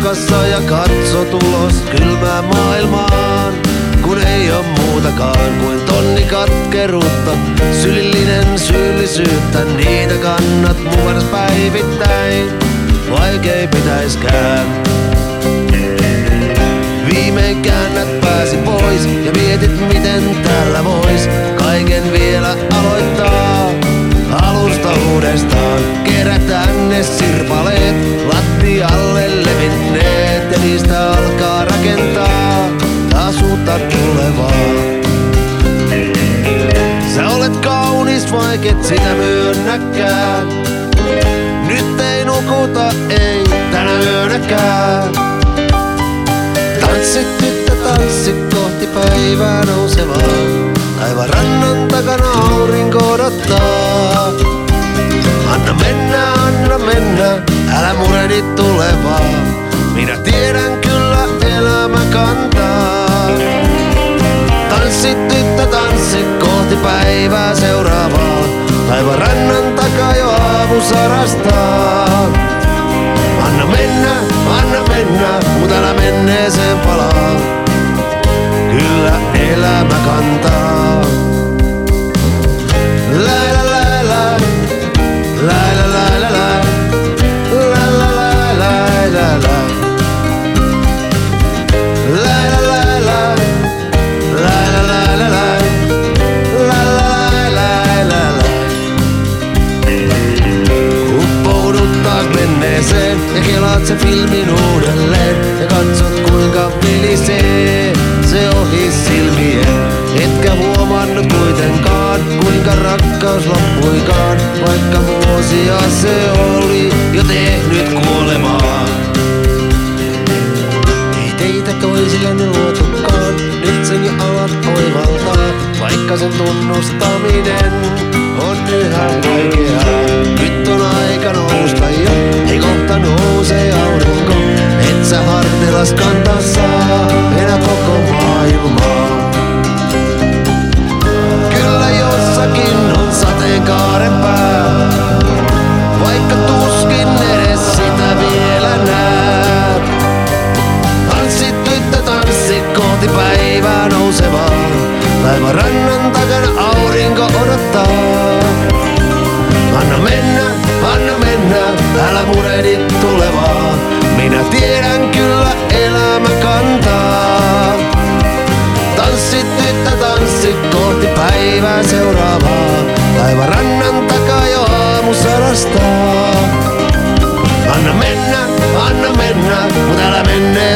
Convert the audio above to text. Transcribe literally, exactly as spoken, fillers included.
matkassa ja katso tulos kylmään maailmaan. Kun ei oo muutakaan kuin tonni katkeruutta, sylillinen syyllisyyttä, niitä kannat mukanas päivittäin, vaikei pitäiskään. Viimein käännät pääsi pois ja mietit miten tällä vois kaiken vielä aloittaa alusta uudestaan. Kerätään ne sirpaleet lattialle levinneet ja niistä alkaa rakentaa taas uutta tulevaa. Sä olet kaunis vaiket sitä myönnäkään. Nyt ei nukuta, ei tänä yönäkään. Tanssi tyttö, tanssi kohti päivää nousevaa. Aivan rannan takana aurinko odottaa. Anna mennä, anna mennä, älä murehdi tulevaa. Minä tiedän kyllä elämä kantaa. Tanssi tyttö, tanssi kohti päivää seuraavaa. Aivan rannan takaa jo aamu sarastaa. Anna mennä, anna mennä, mut älä menneeseen palaa. Kyllä elämä kantaa. La la la la, la la la la la, la la la la la la, la la la la, la la la la la, la la la la la. Uppoudut taas menneeseen ja kelaat se filmin uudelleen ja katsot kuinka vilisee se ohi silmien. Etkä huomannut kuitenkaan kuinka rakkaus loppuikaan, vaikka vuosia se oli jo tehnyt kuolemaa. Ei teitä toisillenne luotukaan, nyt sen jo alat oivaltaa, vaikka sen tunnustaminen on yhä vaikeaa. Nyt on aika nousta jo, ei kohta nousee aurinko, et sä hartelas kantaa saa enää koko maailmaa. Kyllä jossakin on sateenkaaren pää, vaikka tuskin edes sitä vielä näet. Tanssi tyttö, tanssi kohti päivää nousevaa. Laivan rannan takana aurinko odottaa. Anna mennä, anna mennä, älä murehdi tulevaa. Minä tiedän kyllä elämä kantaa. Tanssi tyttö, tanssi kohti päivää seuraavaa. Laivan rannan takaa jo aamu sarastaa. Anna mennä, anna mennä, mut älä mennä